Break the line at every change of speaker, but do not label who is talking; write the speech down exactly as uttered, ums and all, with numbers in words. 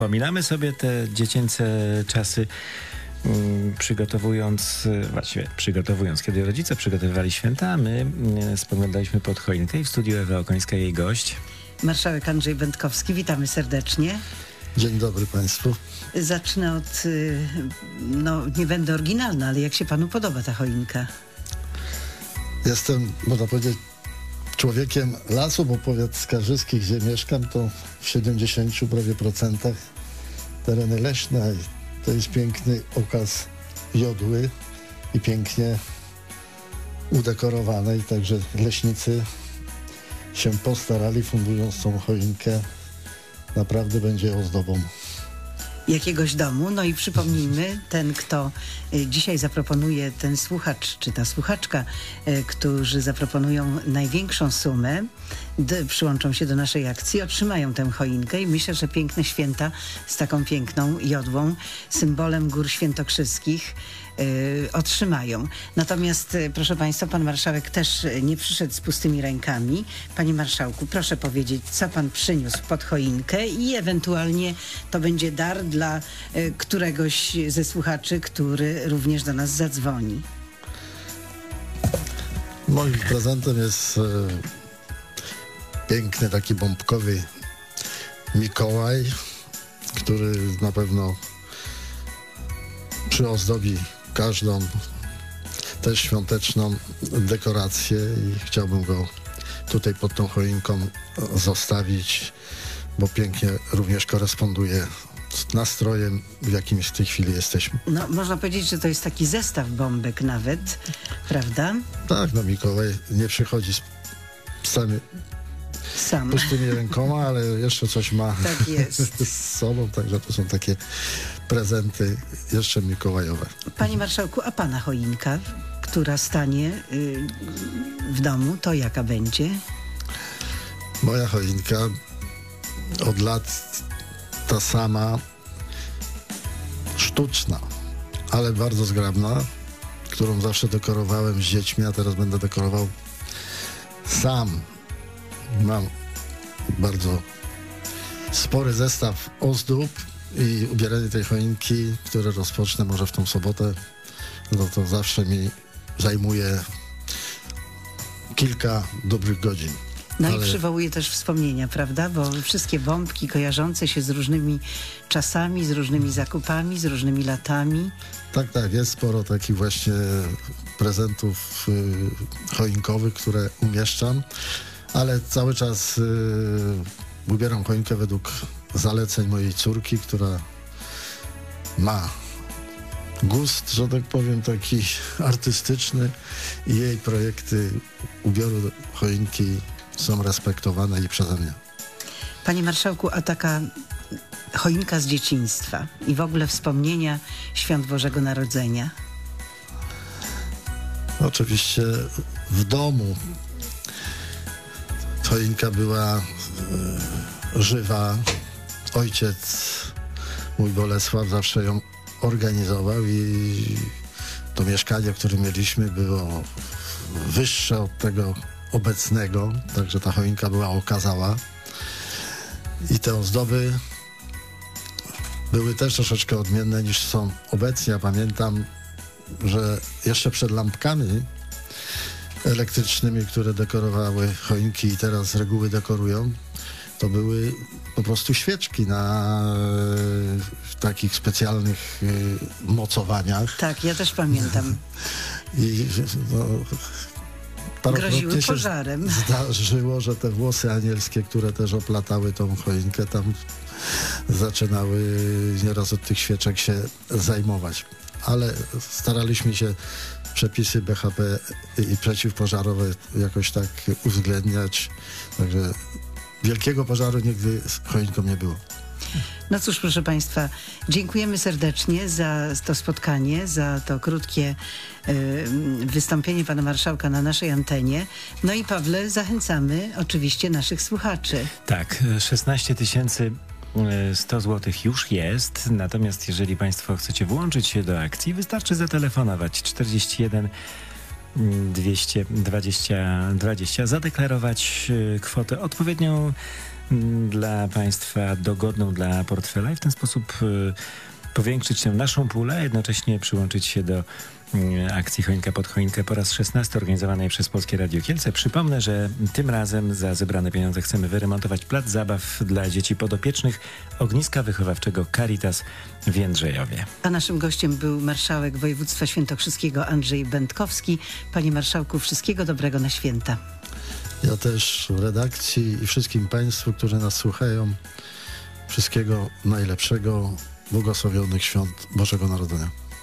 Wspominamy sobie te dziecięce czasy, mm, przygotowując, właściwie przygotowując, kiedy rodzice przygotowywali święta, my mm, spoglądaliśmy pod choinkę i w studiu Ewa Okońska, jej gość.
Marszałek Andrzej Będkowski, witamy serdecznie.
Dzień dobry Państwu.
Zacznę od, no nie będę oryginalna, ale jak się Panu podoba ta choinka?
Jestem, można powiedzieć, człowiekiem lasu, bo powiat skarżyski, gdzie mieszkam, to w siedemdziesięciu prawie procentach tereny leśne. To jest piękny okaz jodły i pięknie udekorowane, i także leśnicy się postarali, fundując tą choinkę. Naprawdę będzie ozdobą
jakiegoś domu. No i przypomnijmy, ten, kto dzisiaj zaproponuje, ten słuchacz czy ta słuchaczka, którzy zaproponują największą sumę, d- przyłączą się do naszej akcji, otrzymają tę choinkę i myślę, że piękne święta z taką piękną jodłą, symbolem gór świętokrzyskich, yy, otrzymają. Natomiast, proszę Państwa, pan marszałek też nie przyszedł z pustymi rękami. Panie marszałku, proszę powiedzieć, co pan przyniósł pod choinkę i ewentualnie to będzie dar dla y, któregoś ze słuchaczy, który również do nas zadzwoni.
Moim prezentem jest e, piękny, taki bombkowy Mikołaj, który na pewno przyozdobi każdą też świąteczną dekorację i chciałbym go tutaj pod tą choinką zostawić, bo pięknie również koresponduje z nastrojem, w jakim w tej chwili jesteśmy.
No, można powiedzieć, że to jest taki zestaw bombek nawet, prawda?
Tak, no Mikołaj nie przychodzi z, sami
Sam.
pustymi rękoma, ale jeszcze coś ma
Tak jest.
z sobą, także to są takie prezenty jeszcze mikołajowe.
Panie marszałku, a pana choinka, która stanie y, w domu, to jaka będzie?
Moja choinka od lat ta sama, sztuczna, ale bardzo zgrabna, którą zawsze dekorowałem z dziećmi, a teraz będę dekorował sam. Mam bardzo spory zestaw ozdób i ubieranie tej choinki, które rozpocznę może w tą sobotę, no to zawsze mi zajmuje kilka dobrych godzin.
No
Ale...
i przywołuje też wspomnienia, prawda? Bo wszystkie bombki kojarzące się z różnymi czasami, z różnymi zakupami, z różnymi latami.
Tak, tak, jest sporo takich właśnie prezentów y, choinkowych, które umieszczam, ale cały czas y, ubieram choinkę według zaleceń mojej córki, która ma gust, że tak powiem, taki artystyczny i jej projekty ubioru choinki są respektowane i przeze mnie.
Panie marszałku, a taka choinka z dzieciństwa i w ogóle wspomnienia świąt Bożego Narodzenia?
Oczywiście w domu choinka była e, żywa. Ojciec mój Bolesław zawsze ją organizował i to mieszkanie, które mieliśmy, było wyższe od tego obecnego, także ta choinka była okazała i te ozdoby były też troszeczkę odmienne niż są obecnie. Ja pamiętam, że jeszcze przed lampkami elektrycznymi, które dekorowały choinki i teraz z reguły dekorują, to były po prostu świeczki na e, takich specjalnych e, mocowaniach.
Tak, ja też pamiętam.
I no,
groziły pożarem.
Zdarzyło, że te włosy anielskie, które też oplatały tą choinkę, tam zaczynały nieraz od tych świeczek się zajmować. Ale staraliśmy się przepisy B H P i przeciwpożarowe jakoś tak uwzględniać. Także wielkiego pożaru nigdy z choinką nie było.
No cóż, proszę Państwa, dziękujemy serdecznie za to spotkanie, za to krótkie y, wystąpienie pana marszałka na naszej antenie. No i Pawle, zachęcamy oczywiście naszych słuchaczy.
Tak, szesnaście tysięcy sto złotych już jest, natomiast jeżeli Państwo chcecie włączyć się do akcji, wystarczy zatelefonować czterdzieści jeden dwieście dwadzieścia dwadzieścia, zadeklarować kwotę odpowiednią mm, dla Państwa dogodną dla portfela i w ten sposób y, powiększyć tę naszą pulę, a jednocześnie przyłączyć się do akcji Choinka pod choinkę po raz szesnasty organizowanej przez Polskie Radio Kielce. Przypomnę, że tym razem za zebrane pieniądze chcemy wyremontować plac zabaw dla dzieci podopiecznych Ogniska Wychowawczego Caritas w Jędrzejowie.
A naszym gościem był marszałek województwa świętokrzyskiego Andrzej Będkowski. Panie marszałku, wszystkiego dobrego na święta.
Ja też redakcji i wszystkim Państwu, którzy nas słuchają, wszystkiego najlepszego, błogosławionych świąt Bożego Narodzenia.